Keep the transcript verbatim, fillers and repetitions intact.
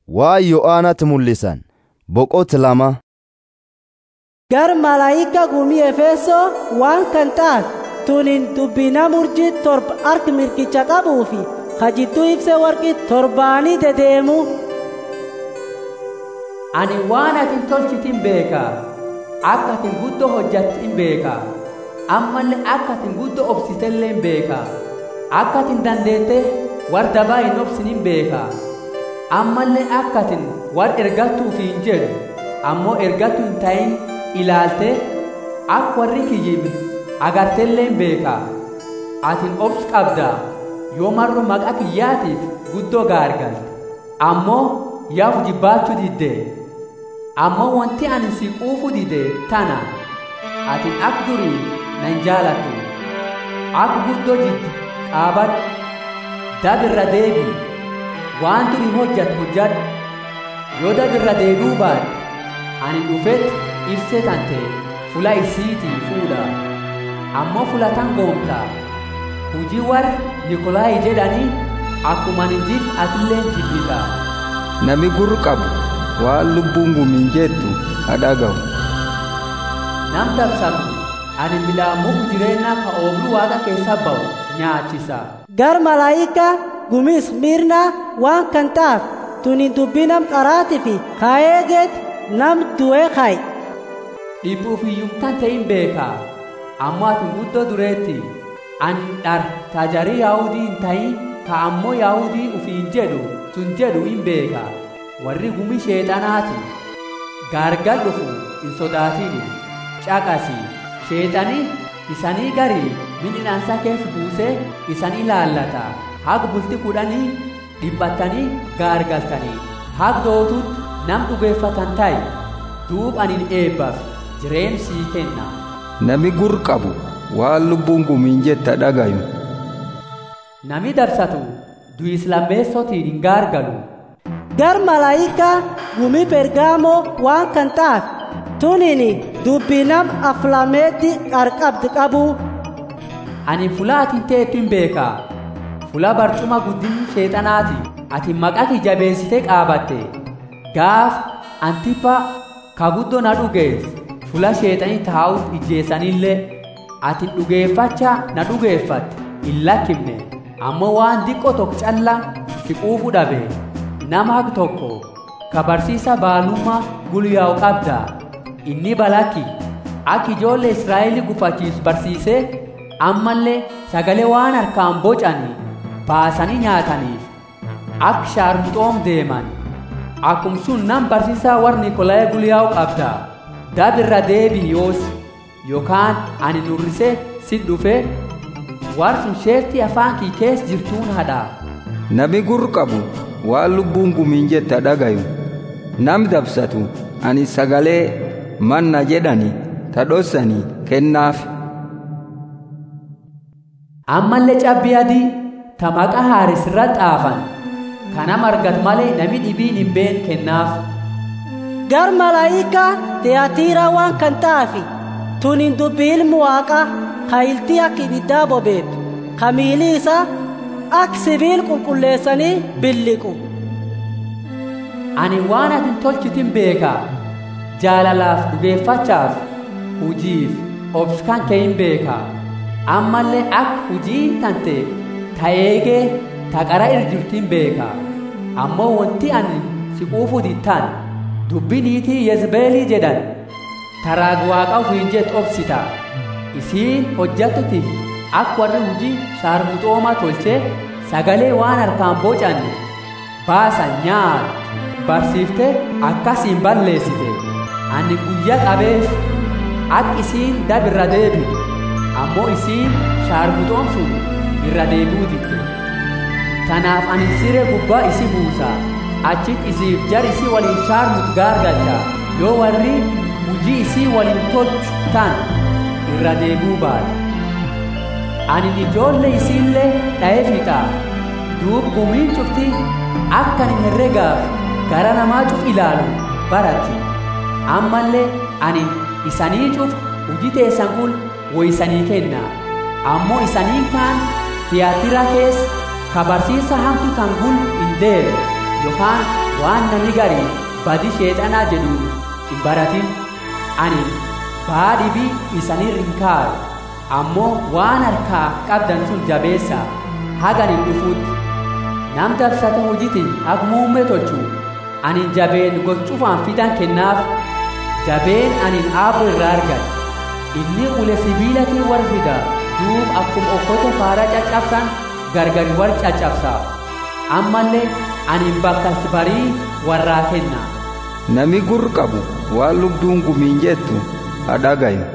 waa Yo'aanatti mul'isan boqot lama. Gar malaayika gumii Efeso waan kan taat tunin dubbina murjii torba harka mirgicha qabuufi kajidduu ibsa warqii torbaanii dedeemu. Ani waan atin tolchitin beeka akka atin guddoo hojjattin beeka ammallee akka atin guddoo obsitelleen beeka akka atin dandeette war dabaa hin obsinin beeka ammallee akka atin war ergattuuf hin jedhu ammoo ergattu hin ta'in ilaalte akka warri kiyyib agartelleen beeka atin obs qabda yoo marro maqaa kiyyaatiif guddoo gaargalte ammoo yaaf jibbaachuu didde ammoo wanti ani si quufu dide tana atin ak durii nan jaalattu ak guddoo jiddu qaabadhu dabirra deebi waan durii hojjat hojjadhu yoo dabirra deebi'uu baadhe ani dhufet ibsee tante fula isiitii fuudha ammoo fulatan goomta hujii war Nikolaayi jedhanii akkuma nin jid atilleen jibbita. Nami gurra qabu waan lubbuun gumiin jettu adagahu. Nam dabsatu ani milaamuuf jireenya ka oobru waaqa keessa ba'u nyaachisa. Gar malaayika gumii Ismirna waan kan taaf tuni dubbinam qaraati fi kaayeegeet nam du'ee kaayi. Dhibbuuf iyyumtan ta'in beeka ammoo ati guddoo dureetti ani dhar taajarii yaa'udii hin ta'in ka ammoo yaa'udii ufiin jedhu tun jedhu hin beeka warri gumii sheexanaati gaargal dhufu hin sodaatini caqasi sheexanii isanii garii midhaansa keessa buusee isanii laallata haga bulti kudhanii dhibbattanii gaargaltanii haga dootutti nam dhugeeffatan ta'i duub anin eebbaaf jireen sii kenna. Nami gurra qabu waan lubbuun gumiin jetta dhagayu. Nami dabsatu du'is lammeessotiin hin gaargalu. Gar malaayika gumii Pergaamoo waan kan taaf tunini dubbinam aflameetti qarqabdi qabu. Ani fula atin teettu hin beeka fula barcuma guddinni sheexanaati ati maqaa jabeessitee qaabatte gaaf Antiphaa ka guddoo na dhugees fula sheexanii taa'uuf ijjeessanillee ati dhugeeffacha na dhugeeffatte hin lakkifne ammoo waan diqqoo tokko calla si quufu dhabe nama haq tokko ka barsiisa baalummaa gulyaa'u qabda inni balaki akka ijoollee Israa'el gufachiisu barsiisee ammallee sagalee waan harkaan bocanii baasanii nyaataniif akka shaarmuxoom deeman akkum sun nam barsiisaa war Nikolaayi gulyaa'u qabda dabirra deebii yoos yookaan ani nurrisee si dhufee war sun sheertii afaan kii keessa jirtuun hadha. Nami gurra qabu waan lubbuun gumiin jetta dhagayu nam dabsatu ani sagalee manna jedhani tadhossanii kennaaf. Ammallee cabbii adii ta maqaa haaris irra xaafan kana margat malee nami dhibiin hin been kennaaf. Gar malaayika Tiyaatiira waan kan taafi tunin dubbii ilmu waaqa kaayiltii akka ibiddaa bobeetu ka miilli isaa akka sibiil qulqulleessanii billiqu. Ani waan atin tolchitin beeka jaalalaaf dhugeeffachaaf hujiif obskan kee hin beeka ammallee akka hujiin tante ta eegee ta qara irjirtin beeka ammoo wanti ani si quufu dittan dubbiniitii Yezbeelii jedhan taraag waaqa ofiin jet obsita isiin hojjattuti akka warri hujii shaarmuxoomaa tolchee sagalee waan harkaan bocanne baasan nyaatu barsiifte akkasiin balleessite ani guyyaa qabeef akka isiin dabirra deebitu ammoo isiin shaarmuxoom sun irra deebi'uu didde tanaaf ani siree gubbaa isi buusa achit isiif jar isii waliin shaarmut gaargalcha yoo warri hujii isii waliin tolchu tan irra deebi'uu baate ani ijoollee isiillee dha'ee fixa duub gumiin cufti akka ani herregaaf gara namaa cuf ilaalu baratti ammallee ani isanii cuf hujii teessan kun woysanii kenna ammoo isanii kaan Tiyaatiira keessa ka barsiisa hamtu tan gul hin deere yookaan waan namni garii badii sheexanaa jedhu hin baratin. Ani baadhibii isanii rinkaaru ammoo waan harkaa qabdan sun jabeessa haganin dhufuutti. Nam dabsata hojiitiin akka muummee tolchu anin jabeen gochuufaan fidan kennaaf. Jabeen anin aabboo irraa argadhe inni ulee sibiilatiin war fida duub akkuma okkote faara caccabsan gargar war caccabsaa. Ammallee anin bakka barii warraa kenna. Nami gurra qabu waan lubbuun gumiin jettu haa dhagayu.